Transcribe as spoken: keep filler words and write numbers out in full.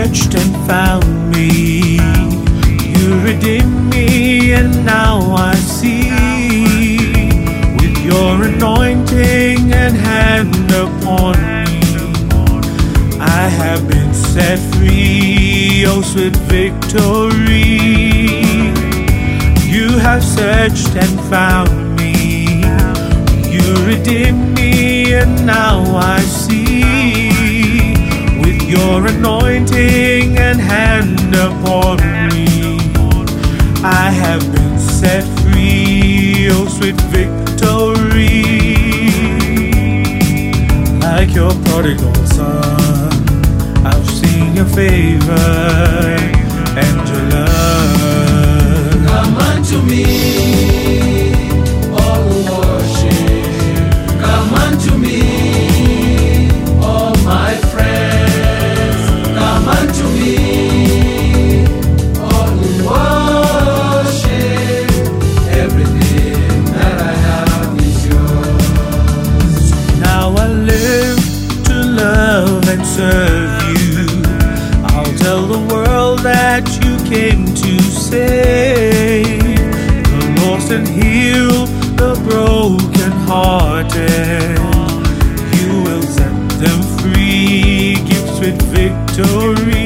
searched and found me. You redeemed me, and now I see. With your anointing and hand upon me, I have been set free, oh sweet victory. You have searched and found me. You redeemed me, and now I see. With your anointing and hand upon me, I have been set free, oh sweet victory. Like your prodigal son, I've seen your favor and your love. Come unto me, all who worship. Come unto me, all my friends. Come unto me, all who worship. Everything that I have is yours. Now I live to love and serve you. I'll tell the world that you came to save the lost and heal the broken-hearted. You will set them free, give sweet victory.